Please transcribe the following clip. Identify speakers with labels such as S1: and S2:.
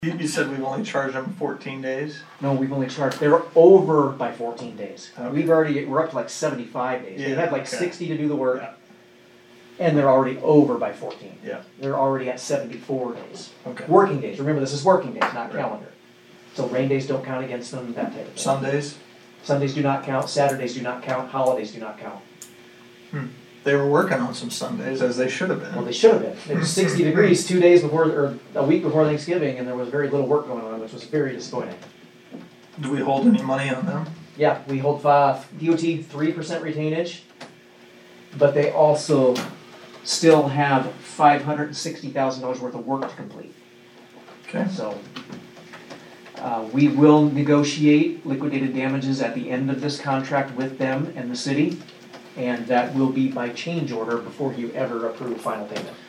S1: You said we've only charged them 14 days?
S2: No, we've only charged, they're over by 14 days.
S1: Okay.
S2: We're up to like 75 days. They
S1: Yeah,
S2: had like
S1: okay.
S2: 60 to do the work,
S1: Yeah.
S2: and they're already over by 14.
S1: Yeah,
S2: They're already at 74 days.
S1: okay.
S2: Working days, remember this is working days, not
S1: Right.
S2: calendar. So rain days don't count against them, that type of thing.
S1: Sundays?
S2: Sundays do not count, Saturdays do not count, holidays do not count.
S1: They were working on some Sundays, as they should have
S2: Well,
S1: been.
S2: they should have been. It was 60 degrees 2 days before, or a week before Thanksgiving, and there was very little work going on, which was very disappointing.
S1: Do we hold any money on them?
S2: Yeah, we hold DOT 3% retainage, but they also still have $560,000 worth of work to complete.
S1: Okay.
S2: So, we will negotiate liquidated damages at the end of this contract with them and the city, and that will be by change order before you ever approve final payment.